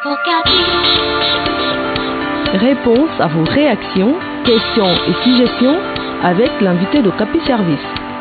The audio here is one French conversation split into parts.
Réponse à vos réactions, questions et suggestions avec l'invité d'Okapi Service.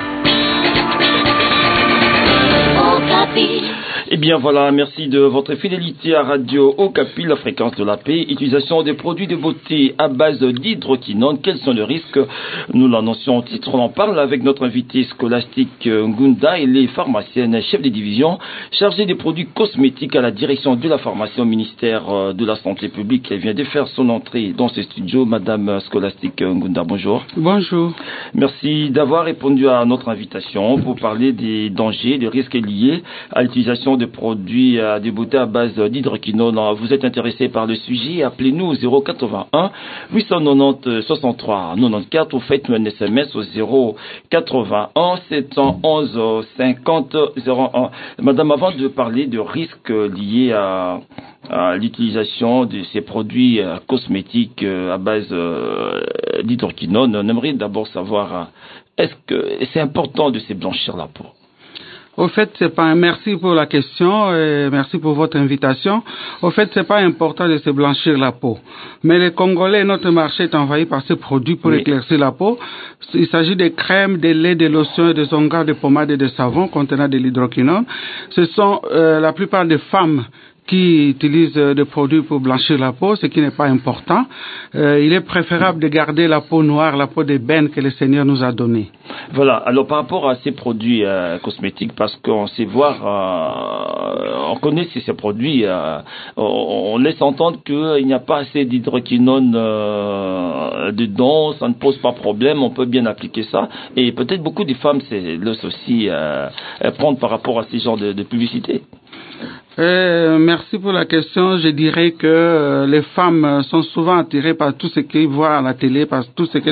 Eh bien voilà, merci de votre fidélité à Radio Okapi, la fréquence de la paix. Utilisation des produits de beauté à base d'hydroquinone. Quels sont les risques? Nous l'annoncions au titre, on en parle avec notre invité scolastique Ngunda. Elle est pharmacienne, chef de division, chargée des produits cosmétiques à la direction de la pharmacie au ministère de la Santé publique. Elle vient de faire son entrée dans ce studio. Madame scolastique Ngunda, bonjour. Bonjour. Merci d'avoir répondu à notre invitation pour parler des dangers, des risques liés à l'utilisation de produits de beauté à base d'hydroquinone. Vous êtes intéressé par le sujet, appelez-nous au 081 890 63 94 ou faites-nous un SMS au 081 711 50 01. Madame, avant de parler de risques liés à l'utilisation de ces produits cosmétiques à base d'hydroquinone, on aimerait d'abord savoir, est-ce que c'est important de se blanchir la peau? Au fait, merci pour la question et merci pour votre invitation. Au fait, c'est pas important de se blanchir la peau. Mais les Congolais, notre marché est envahi par ces produits pour éclaircir la peau. Il s'agit des crèmes, des laits, des lotions et des onguents, de pommades et de savons contenant de l'hydroquinone. Ce sont la plupart des femmes qui utilisent des produits pour blanchir la peau, ce qui n'est pas important. Il est préférable de garder la peau noire, la peau d'ébène que le Seigneur nous a donnée. Voilà. Alors par rapport à ces produits cosmétiques, parce qu'on sait voir, on connaît ces produits, on laisse entendre qu'il n'y a pas assez d'hydroquinone dedans, ça ne pose pas problème, on peut bien appliquer ça. Et peut-être beaucoup de femmes laissent aussi prendre par rapport à ces genres de publicité. Merci pour la question. Je dirais que les femmes sont souvent attirées par tout ce qu'elles voient à la télé, par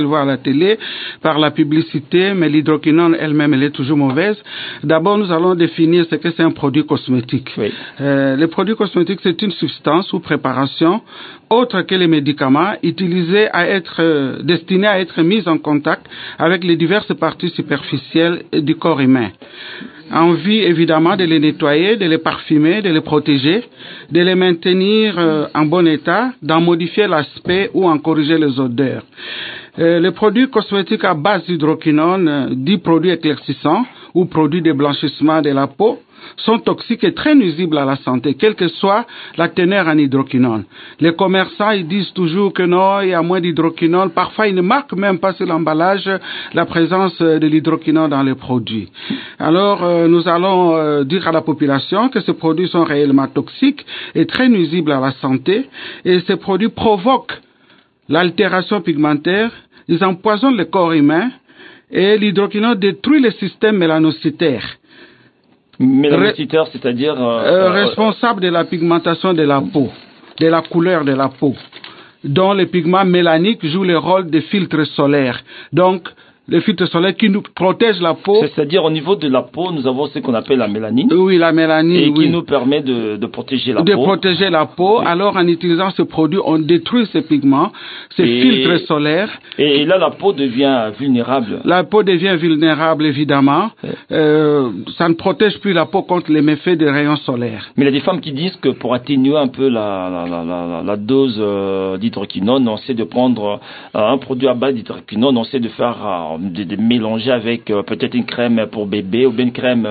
la publicité, mais l'hydroquinone elle-même, elle est toujours mauvaise. D'abord, nous allons définir ce que c'est un produit cosmétique. Oui. Les produits cosmétiques, c'est une substance ou préparation autre que les médicaments, destinée à être mise en contact avec les diverses parties superficielles du corps humain. En vue, évidemment, de les nettoyer, de les parfumer, de les protéger, de les maintenir en bon état, d'en modifier l'aspect ou en corriger les odeurs. Les produits cosmétiques à base d'hydroquinone, dits produits éclaircissants ou produits de blanchissement de la peau, sont toxiques et très nuisibles à la santé, quelle que soit la teneur en hydroquinone. Les commerçants, ils disent toujours que non, il y a moins d'hydroquinone. Parfois, ils ne marquent même pas sur l'emballage la présence de l'hydroquinone dans les produits. Alors, nous allons dire à la population que ces produits sont réellement toxiques et très nuisibles à la santé. Et ces produits provoquent l'altération pigmentaire, ils empoisonnent le corps humain et l'hydroquinone détruit le système mélanocytaire. Mélanocytaire, c'est-à-dire responsable de la pigmentation de la peau, de la couleur de la peau, dont les pigments mélaniques jouent le rôle de filtres solaires. Donc, les filtres solaires qui nous protègent la peau. C'est-à-dire au niveau de la peau, nous avons ce qu'on appelle la mélanine. Oui, la mélanine. Et qui nous permet de protéger la peau. De protéger la peau. Oui. Alors en utilisant ce produit, on détruit ces pigments, ces filtres solaires. Et là, la peau devient vulnérable. La peau devient vulnérable, évidemment. Oui. Ça ne protège plus la peau contre les méfaits des rayons solaires. Mais il y a des femmes qui disent que pour atténuer un peu la dose d'hydroquinone, on sait de prendre un produit à base d'hydroquinone, on sait de faire de mélanger avec peut-être une crème pour bébé ou bien une crème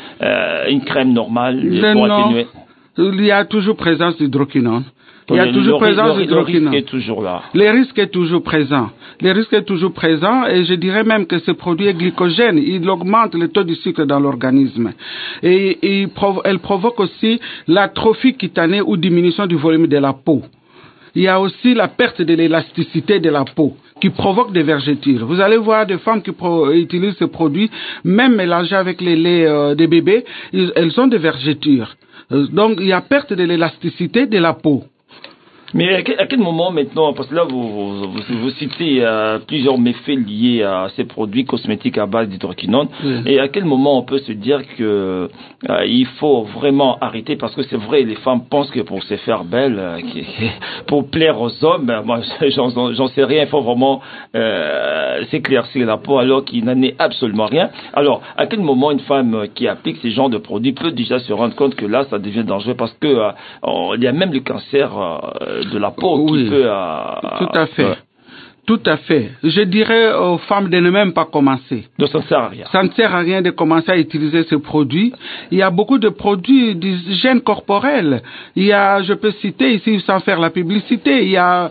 normale pour atténuer. Il y a toujours présence d'hydroquinone. Il y a toujours présence d'hydroquinone. Le risque est toujours là. Le risque est toujours présent. Le risque est toujours présent et je dirais même que ce produit est glycogène. Il augmente le taux du sucre dans l'organisme. Et elle provoque aussi l'atrophie cutanée ou diminution du volume de la peau. Il y a aussi la perte de l'élasticité de la peau qui provoque des vergetures. Vous allez voir des femmes qui utilisent ce produit, même mélangé avec les laits des bébés, elles ont des vergetures. Donc il y a perte de l'élasticité de la peau. Mais à quel moment maintenant, parce que là vous citez plusieurs méfaits liés à ces produits cosmétiques à base d'hydroquinone, et à quel moment on peut se dire que il faut vraiment arrêter, parce que c'est vrai, les femmes pensent que pour se faire belle, pour plaire aux hommes, moi j'en sais rien, il faut vraiment s'éclaircir la peau alors qu'il n'en est absolument rien. Alors à quel moment une femme qui applique ces genres de produits peut déjà se rendre compte que là ça devient dangereux, parce que il y a même le cancer de la peau qui peut... Tout à fait. Tout à fait. Je dirais aux femmes de ne même pas commencer. Donc ça ne sert à rien. Ça ne sert à rien de commencer à utiliser ces produits. Il y a beaucoup de produits d'hygiène corporelle. Il y a, je peux citer ici sans faire la publicité, il y a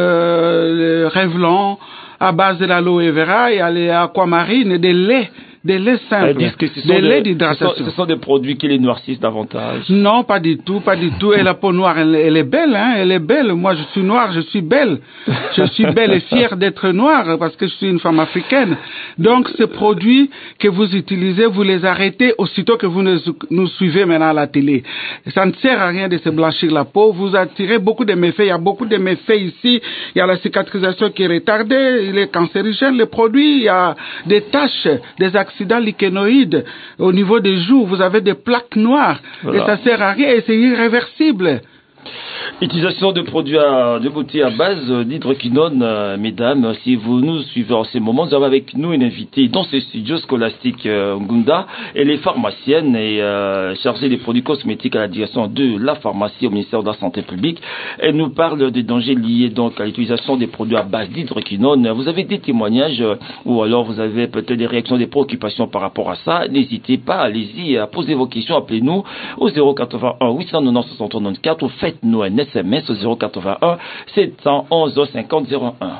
le Revlon à base de l'aloe vera, il y a les aquamarines, des laits simples, des laits d'hydratation. Ce sont des produits qui les noircissent davantage. Non, pas du tout, pas du tout. Et la peau noire, elle est belle, hein, elle est belle. Moi, je suis noire, je suis belle. Je suis belle et fière d'être noire parce que je suis une femme africaine. Donc, ces produits que vous utilisez, vous les arrêtez aussitôt que vous nous suivez maintenant à la télé. Ça ne sert à rien de se blanchir la peau. Vous attirez beaucoup de méfaits. Il y a beaucoup de méfaits ici. Il y a la cicatrisation qui est retardée. Il est cancérigène, les produits. Il y a des taches, des accidents lichenoïdes au niveau des joues, vous avez des plaques noires, voilà. Et ça sert à rien et c'est irréversible. Utilisation de produits de beauté à base d'hydroquinone, mesdames, si vous nous suivez en ce moment, nous avons avec nous une invitée dans ce studio scolastique Ngunda. Elle est pharmacienne et chargée des produits cosmétiques à la direction de la pharmacie au ministère de la Santé publique. Elle nous parle des dangers liés donc à l'utilisation des produits à base d'hydroquinone. Vous avez des témoignages ou alors vous avez peut-être des réactions, des préoccupations par rapport à ça. N'hésitez pas, allez-y, à poser vos questions, appelez-nous au 081 890 64 ou faites-nous un SMS au 081 711 50 01.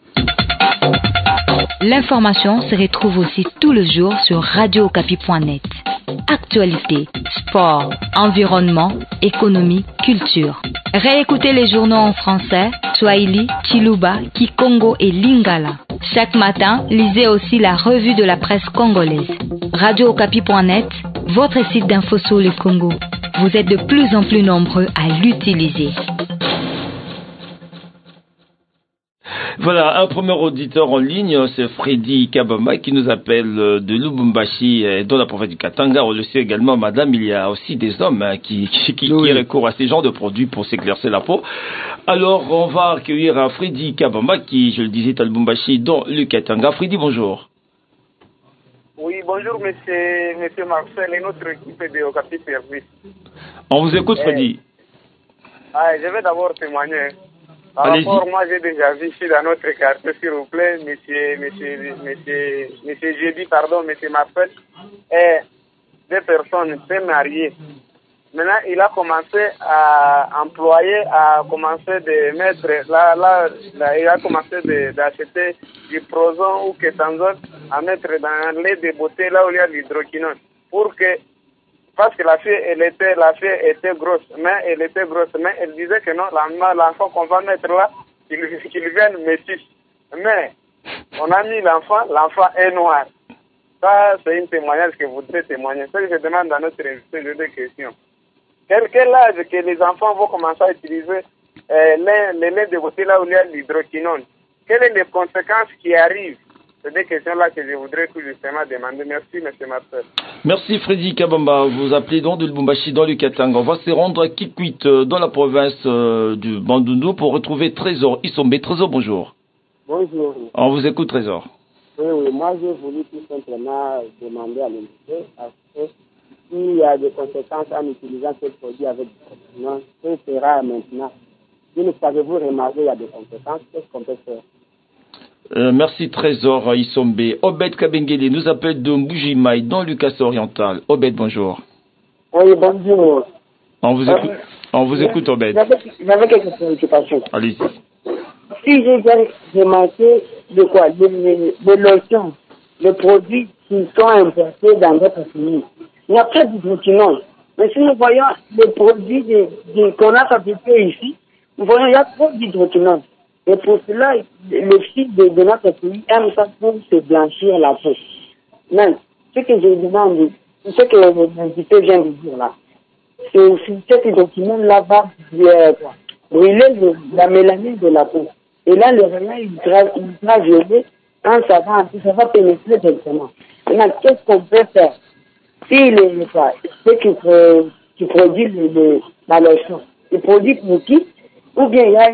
L'information se retrouve aussi tous les jours sur radiookapi.net. Actualité, sport, environnement, économie, culture. Réécoutez les journaux en français, Swahili, Chiluba, Kikongo et Lingala. Chaque matin, lisez aussi la revue de la presse congolaise. radiookapi.net, votre site d'info sur le Congo. Vous êtes de plus en plus nombreux à l'utiliser. Voilà, un premier auditeur en ligne, c'est Freddy Kabamba qui nous appelle de Lubumbashi, dans la province du Katanga. On le sait également, madame, il y a aussi des hommes qui recourent à ces genres de produits pour s'éclaircir la peau. Alors, on va accueillir Freddy Kabamba qui, je le disais, est à Lubumbashi, dans le Katanga. Freddy, bonjour. Oui, bonjour, monsieur Marcel et notre équipe de Okapi Service. On vous écoute, Freddy. Je vais d'abord témoigner. Par rapport, moi, j'ai déjà vu ici dans notre quartier, s'il vous plaît, monsieur Marcel, et deux personnes s'est mariées. Maintenant, il a commencé à employer, à commencer de mettre, il a commencé d'acheter du Prozon ou Ketanzol à mettre dans le lait de beauté là où il y a de l'hydroquinone. Parce que la fille était grosse, mais elle disait que non, l'enfant qu'on va mettre là, qu'il vienne métis. Mais, on a mis l'enfant est noir. Ça, c'est un témoignage que vous devez témoigner. Ce que je demande à notre invité, j'ai deux questions. Quel âge que les enfants vont commencer à utiliser les laits de beauté là où il y a l'hydroquinone? Quelles sont les conséquences qui arrivent? C'est des questions-là que je voudrais tout justement demander. Merci, M. Marcel. Merci, Freddy Kabamba. Vous appelez donc de Lubumbashi dans le Katanga. On va se rendre à Kikwit, dans la province du Bandundu, pour retrouver Trésor Isombe. Trésor, bonjour. Bonjour. On vous écoute, Trésor. Oui, moi j'ai voulu tout simplement demander à l'invité s'il y a des conséquences en utilisant ce produit avec non, ce sera maintenant. Si ne savez-vous remarquer il y a des conséquences, qu'est-ce qu'on peut faire? Merci Trésor Isombe. Obed Kabengele nous appelle de Mbujimaï dans le Kassai oriental. Obed, bonjour. Oui, bonjour. On vous écoute, Obed. J'avais quelques préoccupations. Allez-y. Si j'ai bien remarqué des lotions, des produits qui sont importés dans notre pays, il n'y a pas d'hydroquinone. Mais si nous voyons les produits qu'on a fabriqués ici, nous voyons qu'il y a trop d'hydroquinone. Et pour cela, les filles de notre pays aiment ça pour se blanchir la peau. Mais ce que je demande, ce que l'invité vient de dire là, c'est aussi ce que le document là-bas, brûler la mélanine de la peau. Et là, le rayon ultraviolet, quand ça va pénétrer directement. Maintenant, qu'est-ce qu'on peut faire? S'il n'est pas, c'est qui produit la lotion, il produit pour qui? Ou bien il y a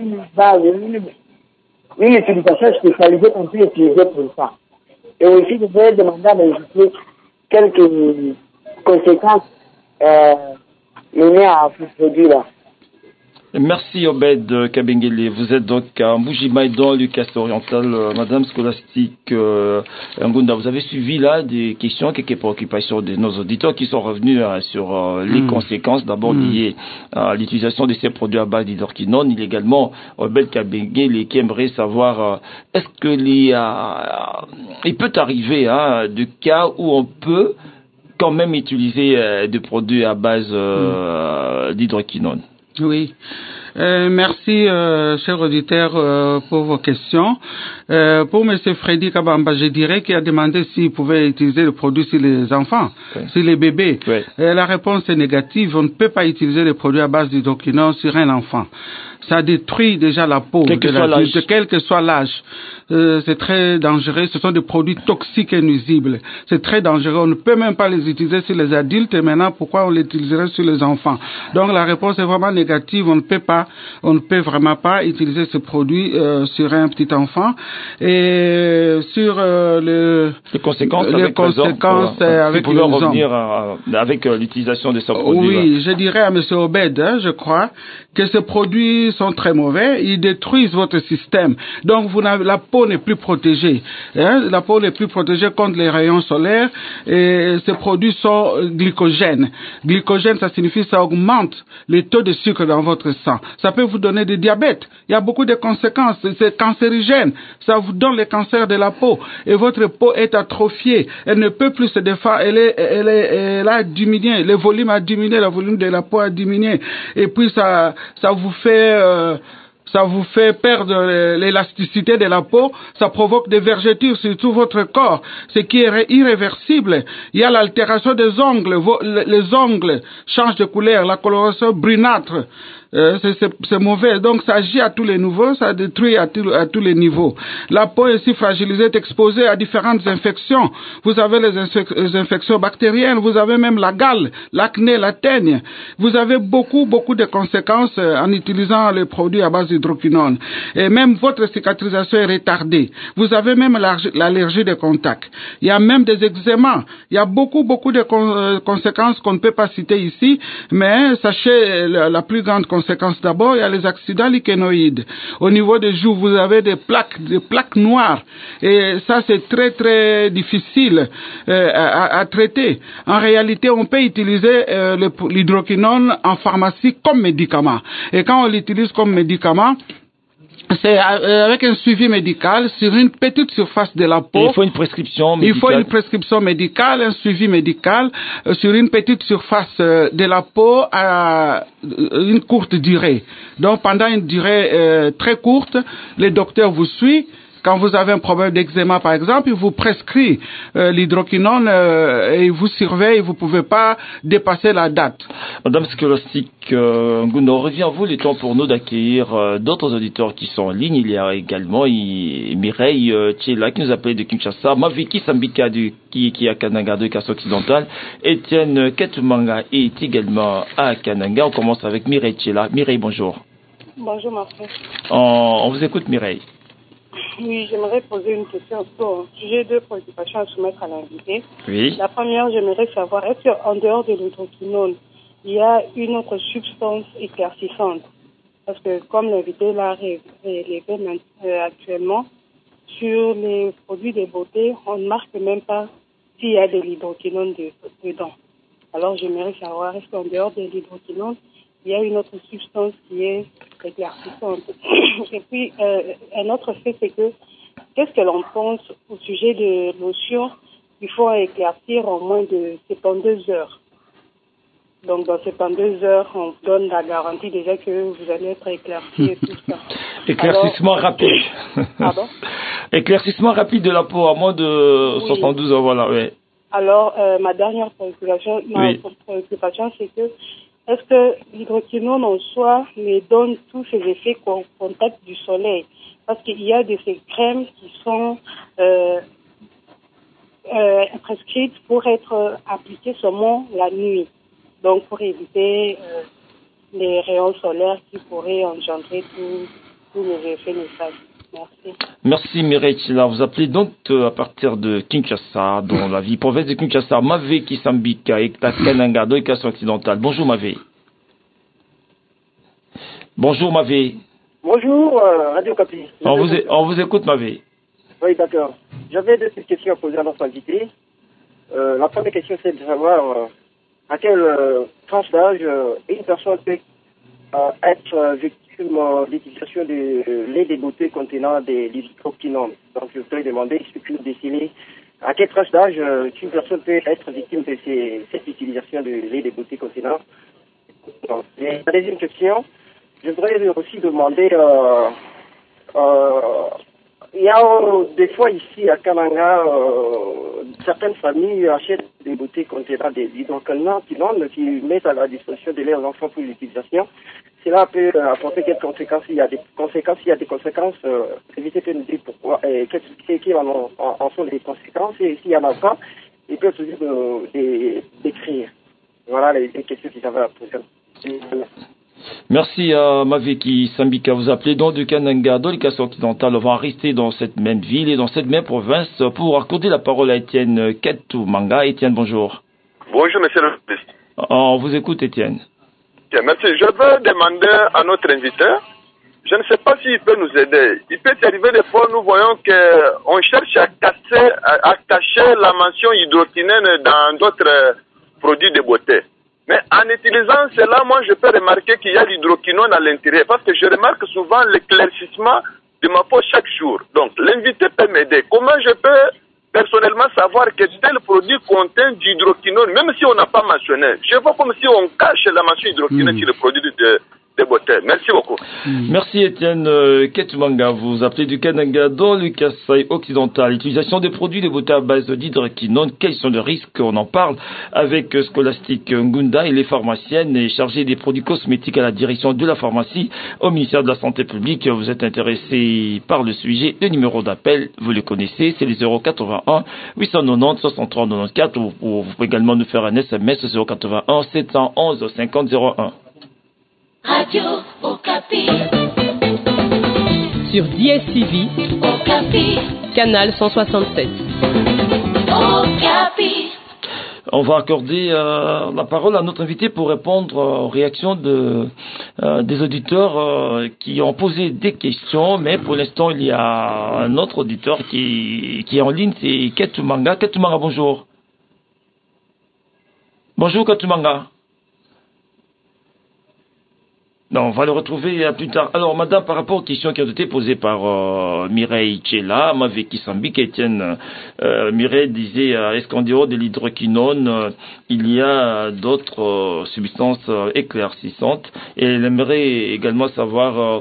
une utilisation spécialisée qu'on peut utiliser pour ça. Et aussi, je vais demander à l'invité quelques conséquences menées à ce produit-là. Merci Obed Kabengele. Vous êtes donc à Mbujimaï dans le Casse oriental. Madame Scolastique Ngunda, vous avez suivi là des questions, quelques préoccupations de nos auditeurs qui sont revenus sur les conséquences d'abord liées à l'utilisation de ces produits à base d'hydroquinone. Il y a également Obed Kabengele qui aimerait savoir est-ce que il peut arriver de cas où on peut quand même utiliser des produits à base d'hydroquinone. Oui. Merci, cher auditeur, pour vos questions. Pour M. Freddy Kabamba, je dirais qu'il a demandé s'il pouvait utiliser le produit sur les enfants, sur les bébés. La réponse est négative. On ne peut pas utiliser les produits à base d'hydroquinone sur un enfant. Ça détruit déjà la peau, quel que soit l'âge. C'est très dangereux. Ce sont des produits toxiques et nuisibles. C'est très dangereux. On ne peut même pas les utiliser sur les adultes. Et maintenant, pourquoi on les utiliserait sur les enfants? Donc, la réponse est vraiment négative. On ne peut vraiment pas utiliser ce produit sur un petit enfant. Et sur les conséquences avec les revenir avec l'utilisation de ce produit. Oui, je dirais à M. Obed, je crois, que ces produits sont très mauvais. Ils détruisent votre système. Donc, la peau n'est plus protégée. La peau n'est plus protégée contre les rayons solaires. Et ces produits sont glycogènes. Glycogène, ça signifie ça augmente les taux de sucre dans votre sang. Ça peut vous donner du diabète. Il y a beaucoup de conséquences. C'est cancérigène. Ça vous donne le cancer de la peau. Et votre peau est atrophiée. Elle ne peut plus se défendre. Elle a diminué. Le volume a diminué. Le volume de la peau a diminué. Et puis ça vous fait perdre l'élasticité de la peau, ça provoque des vergetures sur tout votre corps, ce qui est irréversible. Il y a l'altération des ongles, les ongles changent de couleur, la coloration brunâtre. C'est mauvais. Donc, ça agit à tous les niveaux, ça détruit à tous les niveaux. La peau est si fragilisée, est exposée à différentes infections. Vous avez les infections bactériennes, vous avez même la gale, l'acné, la teigne. Vous avez beaucoup de conséquences en utilisant les produits à base d'hydroquinone. Et même votre cicatrisation est retardée. Vous avez même l'allergie de contact. Il y a même des eczémas. Il y a beaucoup de conséquences qu'on ne peut pas citer ici, mais sachez la plus grande conséquence d'abord, il y a les accidents lichenoïdes. Au niveau des joues, vous avez des plaques noires. Et ça, c'est très difficile à traiter. En réalité, on peut utiliser l'hydroquinone en pharmacie comme médicament. Et quand on l'utilise comme médicament, c'est avec un suivi médical sur une petite surface de la peau. Et il faut une prescription médicale. Il faut une prescription médicale, un suivi médical sur une petite surface de la peau à une courte durée. Donc pendant une durée très courte, le docteur vous suit. Quand vous avez un problème d'eczéma, par exemple, il vous prescrit l'hydroquinone et il vous surveille, vous ne pouvez pas dépasser la date. Madame Scolastique Ngunda, revient à vous le temps pour nous d'accueillir d'autres auditeurs qui sont en ligne. Il y a également Mireille Tchela qui nous appelle de Kinshasa, Maviki Sambika qui est à Kananga de Casse Occidentale, Étienne Ketumanga est également à Kananga. On commence avec Mireille Tchela. Mireille, bonjour. Bonjour, ma frère. On vous écoute, Mireille. Oui, j'aimerais poser une question sur sujet de préoccupation à soumettre à l'invité. Oui. La première, j'aimerais savoir, est-ce qu'en dehors de l'hydroquinone, il y a une autre substance éclaircissante? Parce que comme l'invité l'a relevé actuellement, sur les produits de beauté, on ne marque même pas s'il y a de l'hydroquinone dedans. Alors j'aimerais savoir, est-ce qu'en dehors de l'hydroquinone, il y a une autre substance qui est éclaircissante. Et puis, un autre fait, c'est que, qu'est-ce que l'on pense au sujet de lotion? Il faut éclaircir en moins de 72 heures. Donc, dans 72 heures, on donne la garantie déjà que vous allez être éclairci et tout ça. Éclaircissement rapide. Pardon? Éclaircissement rapide de la peau à moins de 72 heures, voilà, oui. Alors, ma dernière préoccupation, c'est que est-ce que l'hydroquinone en soi me donne tous ces effets au contact du soleil? Parce qu'il y a de ces crèmes qui sont prescrites pour être appliquées seulement la nuit. Donc, pour éviter les rayons solaires qui pourraient engendrer tous les effets néfastes. Merci. Merci Mireille Chela. Vous appelez donc à partir de Kinshasa, dans la ville province de Kinshasa, Mavé Kisambika et Kananga, dans l'éducation occidentale. Bonjour Mavé. Bonjour Mavé. Bonjour Radio Capi. On vous écoute Mavé. Oui, d'accord. J'avais deux questions à poser à notre invité. La première question, c'est de savoir à quelle tranche d'âge une personne peut être victime d'utilisation de lait de beauté contenant des hydroquinone. Donc, je voudrais demander si tu peux décider à quelle tranche d'âge une personne peut être victime de cette utilisation de lait de beauté contenant. Donc, et la deuxième question, je voudrais aussi demander il y a des fois ici à Kananga, certaines familles achètent des bouteilles contenant des hydroquinone qui mettent à la disposition de leurs enfants pour l'utilisation. Cela peut apporter quelques conséquences. Il y a des conséquences. Évitez de nous dire pourquoi et quelles en sont les conséquences. Et s'il y en a pas, ils peuvent toujours décrire. Voilà les questions qu'ils avaient à poser. Merci à Maveki Sambika. Vous appelez donc du Kananga, dans l'éducation occidentale. On va rester dans cette même ville et dans cette même province pour accorder la parole à Étienne Ketumanga. Étienne, bonjour. Bonjour, monsieur le ministre. On vous écoute, Étienne. Merci. Je veux demander à notre invité, je ne sais pas s'il peut nous aider. Il peut arriver des fois, nous voyons qu'on cherche à cacher la mention hydroquinone dans d'autres produits de beauté. Mais en utilisant cela, moi, je peux remarquer qu'il y a l'hydroquinone à l'intérieur. Parce que je remarque souvent l'éclaircissement de ma peau chaque jour. Donc, l'invité peut m'aider. Comment je peux personnellement savoir que tel produit contient d'hydroquinone, même si on n'a pas mentionné? Je vois comme si on cache la mention hydroquinone sur le produit de beauté. Merci beaucoup. Merci Étienne Ketumanga. Vous appelez du Kananga dans le Kasaï occidental. L'utilisation des produits de beauté à base d'hydroquinone, quels sont les risques? On en parle avec Scholastique Ngunda. Il est pharmacienne et chargée des produits cosmétiques à la direction de la pharmacie au ministère de la Santé publique. Vous êtes intéressé par le sujet. Le numéro d'appel, vous le connaissez, c'est les 081 890 63 94. Vous pouvez également nous faire un SMS 081 711 50 01. Radio Okapi. Sur DSTV, Okapi. canal 167. Okapi. On va accorder la parole à notre invité pour répondre aux réactions des auditeurs qui ont posé des questions, mais pour l'instant il y a un autre auditeur qui est en ligne, c'est Ketumanga. Ketumanga, bonjour. Bonjour Ketumanga. Non, on va le retrouver plus tard. Alors, madame, par rapport aux questions qui ont été posées par Mireille Chela, Maveki Sambik, Étienne, Mireille disait, est-ce qu'en dehors de l'hydroquinone, il y a d'autres substances éclaircissantes? Et elle aimerait également savoir,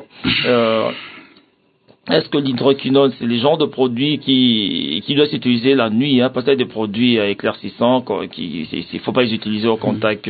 est-ce que l'hydroquinone, c'est les genres de produits qui doivent s'utiliser la nuit, hein, peut-être des produits éclaircissants, il faut pas les utiliser au contact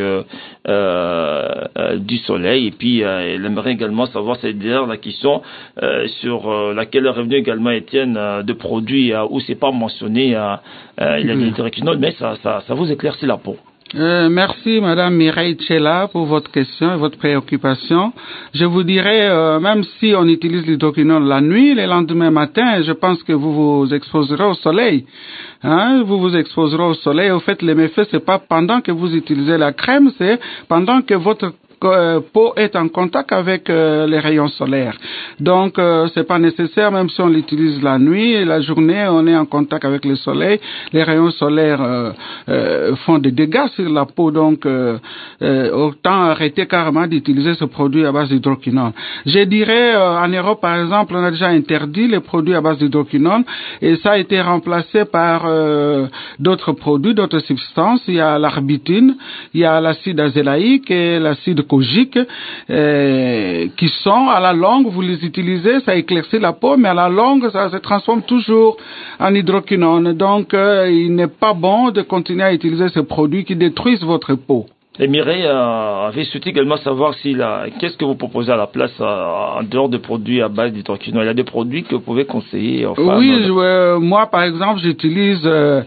du soleil. Et puis, elle aimerait également savoir, c'est d'ailleurs la question sur laquelle est revenu également Étienne, de produits où c'est pas mentionné, il y a de l'hydroquinone, mais ça vous éclaircit la peau. Merci Madame Mireille Chela pour votre question et votre préoccupation. Je vous dirais, même si on utilise l'hydroquinone la nuit, le lendemain matin, je pense que vous vous exposerez au soleil. Hein, vous vous exposerez au soleil. Au fait, les méfaits, c'est pas pendant que vous utilisez la crème, c'est pendant que votre peau est en contact avec les rayons solaires. Donc, c'est pas nécessaire, même si on l'utilise la nuit et la journée, on est en contact avec le soleil. Les rayons solaires font des dégâts sur la peau, donc autant arrêter carrément d'utiliser ce produit à base d'hydroquinone. Je dirais, en Europe, par exemple, on a déjà interdit les produits à base d'hydroquinone et ça a été remplacé par d'autres produits, d'autres substances. Il y a l'arbitine, il y a l'acide azélaïque et l'acide kojique, qui sont à la longue, vous les utilisez, ça éclaircit la peau, mais à la longue, ça se transforme toujours en hydroquinone. Donc, il n'est pas bon de continuer à utiliser ces produits qui détruisent votre peau. Et Mireille avait souhaité également savoir qu'est-ce que vous proposez à la place en dehors de produits à base d'hydroquinone. Il y a des produits que vous pouvez conseiller aux femmes. Oui, moi par exemple j'utilise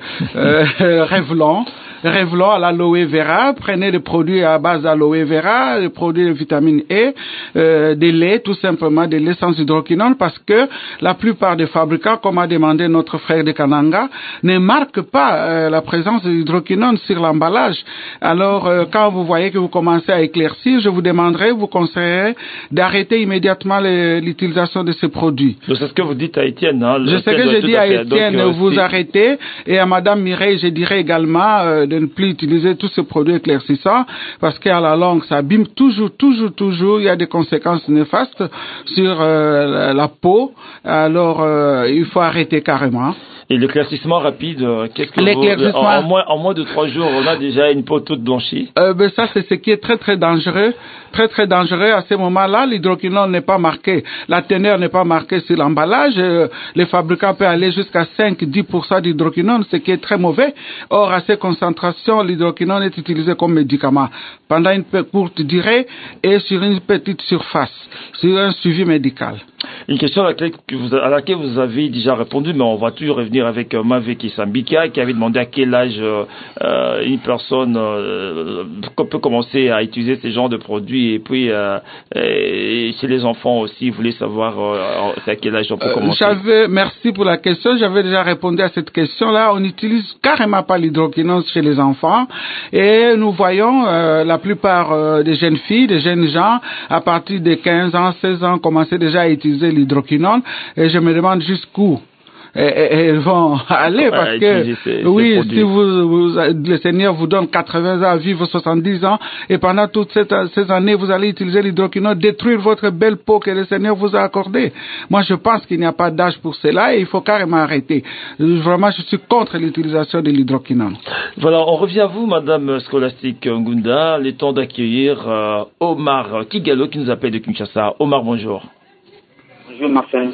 Revlon à l'aloe vera. Prenez des produits à base d'aloe vera, des produits de vitamine E, des laits, tout simplement des laits sans hydroquinone, parce que la plupart des fabricants, comme a demandé notre frère de Kananga, ne marquent pas la présence de l'hydroquinone sur l'emballage. Alors, quand vous voyez que vous commencez à éclaircir, je vous conseillerais d'arrêter immédiatement l'utilisation de ces produits. Donc, c'est ce que vous dites à Étienne. Hein, je sais que j'ai dit à Étienne, vous arrêtez, et à Madame Mireille, je dirais également de ne plus utiliser tous ces produits éclaircissants, parce qu'à la longue, ça abîme toujours, il y a des conséquences néfastes sur la peau. Alors, il faut arrêter carrément. Et l'éclaircissement rapide, qu'est-ce que en moins de 3 jours, on a déjà une peau toute blanchie? Ça, c'est ce qui est très, très dangereux. Très, très dangereux. À ce moment-là, l'hydroquinone n'est pas marqué. La teneur n'est pas marquée sur l'emballage. Les fabricants peuvent aller jusqu'à 5-10% d'hydroquinone, ce qui est très mauvais. Or, à ces concentrations, l'hydroquinone est utilisé comme médicament pendant une courte durée et sur une petite surface, sur un suivi médical. Une question à laquelle vous avez déjà répondu, mais on va toujours revenir avec Maveki Sambika, qui avait demandé à quel âge une personne peut commencer à utiliser ce genre de produits, et puis et chez les enfants aussi, vous voulez savoir à quel âge on peut commencer. Merci pour la question, j'avais déjà répondu à cette question-là. On n'utilise carrément pas l'hydroquinone chez les enfants, et nous voyons la plupart des jeunes filles, des jeunes gens, à partir de 15 ans, 16 ans, commencer déjà à utiliser l'hydroquinone, et je me demande jusqu'où elles vont aller, parce que si le Seigneur vous donne 80 ans à vivre 70 ans, et pendant toutes ces années vous allez utiliser l'hydroquinone, détruire votre belle peau que le Seigneur vous a accordée. Moi je pense qu'il n'y a pas d'âge pour cela, et il faut carrément arrêter. Vraiment, je suis contre l'utilisation de l'hydroquinone. Voilà, on revient à vous, Madame Scholastique Ngunda. Le temps d'accueillir Omar Kigalo qui nous appelle de Kinshasa. Omar, bonjour. Bonjour Marcel,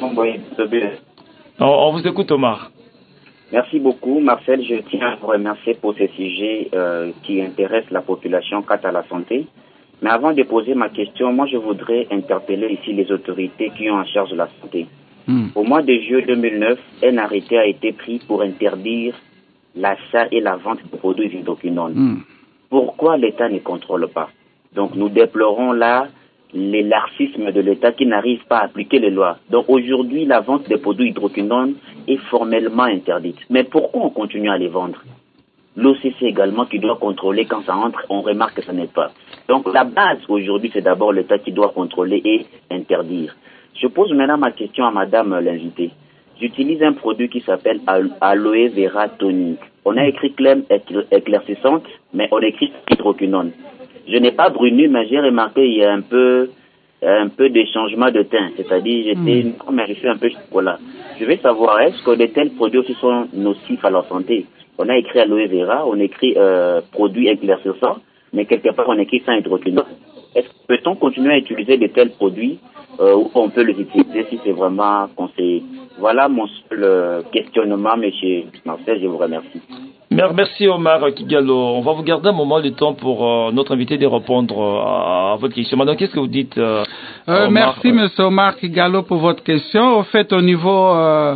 on vous écoute, Omar. Merci beaucoup Marcel, je tiens à vous remercier pour ce sujet qui intéresse la population quant à la santé. Mais avant de poser ma question, moi je voudrais interpeller ici les autorités qui ont en charge la santé. Au mois de juillet 2009, un arrêté a été pris pour interdire l'achat et la vente de produits hydroquinone. Pourquoi l'État ne contrôle pas? Donc nous déplorons là l'élargissement de l'État qui n'arrive pas à appliquer les lois. Donc aujourd'hui, la vente des produits hydroquinone est formellement interdite. Mais pourquoi on continue à les vendre? L'OCC également qui doit contrôler quand ça entre, on remarque que ça n'est pas. Donc la base aujourd'hui, c'est d'abord l'État qui doit contrôler et interdire. Je pose maintenant ma question à madame l'invitée. J'utilise un produit qui s'appelle Aloe Vera Tonic. On a écrit crème éclaircissante, mais on écrit hydroquinone. Je n'ai pas bruni, mais j'ai remarqué qu'il y a un peu de changement de teint. C'est-à-dire, je suis un peu chocolat. Je veux savoir, est-ce que de tels produits aussi sont nocifs à la santé? On a écrit aloe vera, on écrit produit éclaircissant, mais quelque part on écrit sans hydroquinone. Est-ce que peut-on continuer à utiliser de tels produits ou on peut les utiliser si c'est vraiment conseillé? Voilà mon seul questionnement, monsieur Marcel, je vous remercie. Merci Omar Kigalo. On va vous garder un moment de temps pour notre invité de répondre à votre question. Maintenant, qu'est-ce que vous dites merci monsieur Omar Kigalo pour votre question. Au fait, au niveau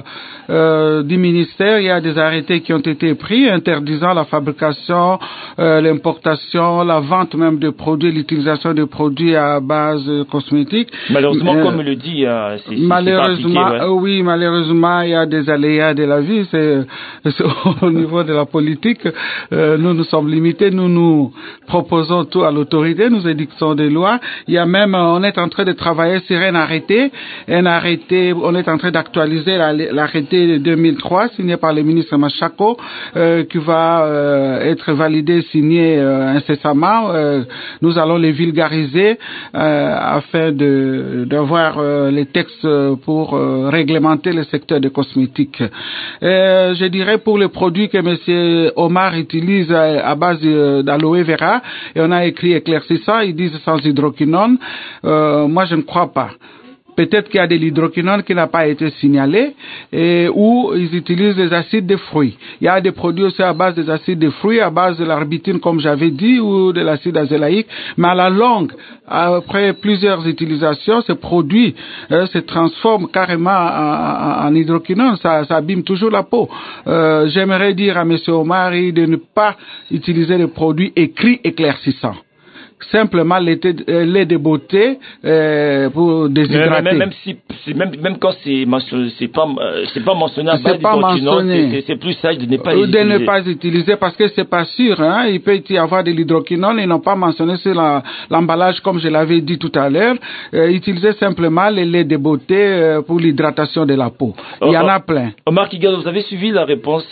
du ministère, il y a des arrêtés qui ont été pris interdisant la fabrication, l'importation, la vente même de produits, l'utilisation de produits à base cosmétique. Malheureusement, comme le dit, c'est malheureusement, pas appliqué, ouais. Oui, malheureusement, il y a des aléas de la vie. C'est au niveau de la politique. Nous sommes limités. Nous proposons tout à l'autorité. Nous édictons des lois. Il y a même, on est en train de travailler sur un arrêté. On est en train d'actualiser l'arrêté de 2003 signé par le ministre Machako, qui va être validé, signé incessamment. Nous allons les vulgariser afin d'avoir les textes pour réglementer le secteur des cosmétiques. Je dirais pour les produits que monsieur Omar utilise à base d'aloe vera, et on a écrit éclaircissant, ils disent sans hydroquinone. Moi je ne crois pas. Peut-être qu'il y a de l'hydroquinone qui n'a pas été signalé, ou ils utilisent des acides de fruits. Il y a des produits aussi à base des acides de fruits, à base de l'arbitine, comme j'avais dit, ou de l'acide azélaïque. Mais à la longue, après plusieurs utilisations, ces produits se transforment carrément en hydroquinone. Ça abîme toujours la peau. J'aimerais dire à M. Omari de ne pas utiliser des produits écrits éclaircissants. Simplement lait de beauté pour déshydrater. Même quand c'est pas mentionné à base d'hydroquinone, c'est plus sage de ne pas utiliser. De ne pas utiliser parce que c'est pas sûr, hein. Il peut y avoir de l'hydroquinone, ils n'ont pas mentionné sur l'emballage comme je l'avais dit tout à l'heure. Utiliser simplement les laits de beauté pour l'hydratation de la peau. Il y en a plein. Omar Kigalo, vous avez suivi la réponse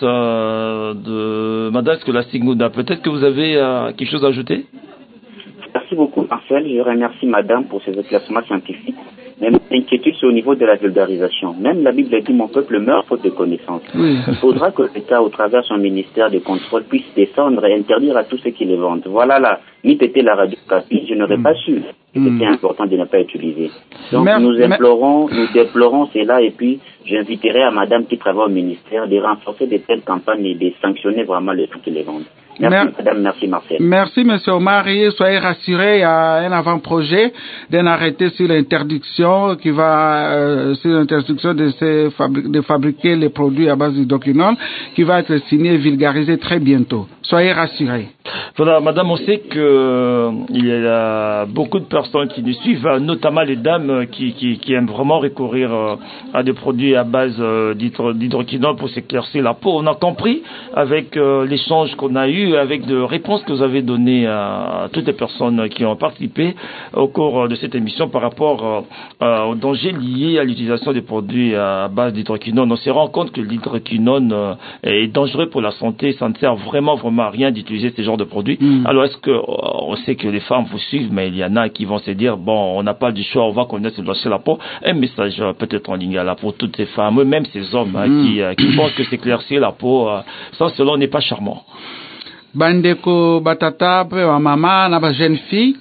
de Madame Scholastique Ngunda. Peut-être que vous avez quelque chose à ajouter? Merci beaucoup, Marcel. Je remercie Madame pour ses éclaircissements scientifiques. Mais mon inquiétude, c'est au niveau de la vulgarisation. Même la Bible dit « Mon peuple meurt faute de connaissances ». Oui. Il faudra que l'État, au travers de son ministère de contrôle, puisse descendre et interdire à tous ceux qui les vendent. Voilà là, n'eût été la radio Capi, je n'aurais pas su que c'était important de ne pas utiliser. Donc nous déplorons cela et puis j'inviterai à Madame qui travaille au ministère de renforcer de telles campagnes et de sanctionner vraiment les gens qui les vendent. Merci Madame, merci Marcel. Merci Monsieur Omari, soyez rassurés, il y a un avant-projet d'un arrêté sur l'interdiction qui va sur l'interdiction de fabriquer les produits à base d'hydroquinone qui va être signé et vulgarisé très bientôt. Soyez rassurés. Voilà, Madame, on sait que il y a beaucoup de personnes qui nous suivent, notamment les dames qui aiment vraiment recourir à des produits à base d'hydroquinone pour s'éclaircir la peau. On a compris avec l'échange qu'on a eu, avec les réponses que vous avez données à toutes les personnes qui ont participé au cours de cette émission par rapport aux dangers liés à l'utilisation des produits à base d'hydroquinone. On se rend compte que l'hydroquinone est dangereux pour la santé, ça ne sert vraiment à rien d'utiliser ce genre de produits. Alors est-ce que on sait que les femmes vous suivent, mais il y en a qui vont se dire bon, on n'a pas du choix, on va connaître ce la peau. Un message peut-être en ligne là pour toutes ces femmes, même ces hommes qui pensent que s'éclaircir la peau, ça cela n'est pas charmant. Bandeko batata pe wa mama na ba jeune fille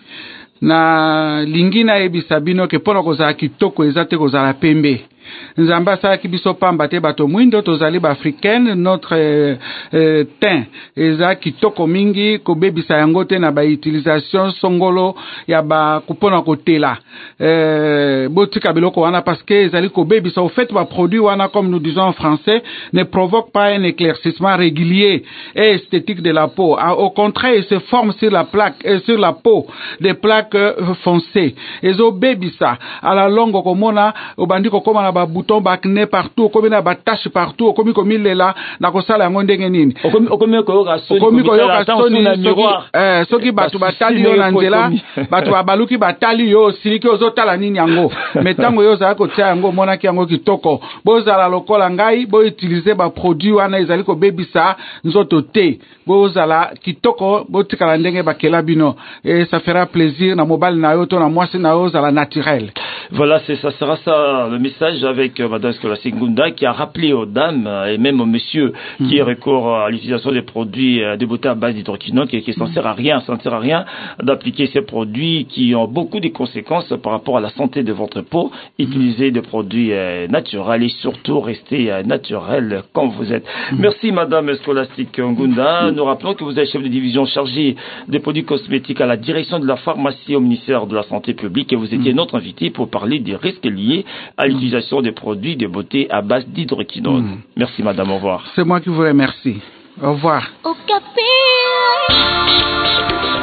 na lingina ebisa bino ke pona kozala kitoko ezate kozala pembe. Nzambe asalaki biso pamba te bato mwindo tozali baafricaine, notre teint eza kitoko mingi kobebisa yango te na bautilisation songolo ya bakupona kotela botika biloko wana parce que ezali kobebisa au fait produit wana comme nous disons en français ne provoque pas un éclaircissement régulier et esthétique de la peau. Au contraire, il se forme sur la plaque sur la peau des plaques foncées. Ezo bebisa à la longue komona obandi kokoma ba bouton bakne partout, comme na ba tache partout, comme lela na kosala yango ndenge nini. Okomi koyoka soni na miroir. Soki batu batali yo na nzela, batu baluki batali yo siliki ozotala nini yango. Metango yo za ko tia yango mona ki yango kitoko. Bozala lokola ngai, bo utiliser ba produit wana ezali ko bebisa nzoto te. Bozala kitoko, bo tikala ndenge bakela bino. Et ça fera plaisir na mobile na yo to na mwasi na yo zala naturel. Voilà, ça sera ça le message avec Madame Scholastique Ngunda qui a rappelé aux dames et même aux messieurs qui recourent à l'utilisation des produits de beauté à base d'hydroquinone qui s'en sert à rien, d'appliquer ces produits qui ont beaucoup de conséquences par rapport à la santé de votre peau. Utilisez des produits naturels et surtout restez naturel comme vous êtes. Merci Madame Scholastique Ngunda. Nous rappelons que vous êtes chef de division chargé des produits cosmétiques à la direction de la pharmacie au ministère de la Santé publique et vous étiez notre invité pour parler des risques liés à l'utilisation des produits de beauté à base d'hydroquinone. Merci Madame, au revoir. C'est moi qui vous remercie. Au revoir. Okapi.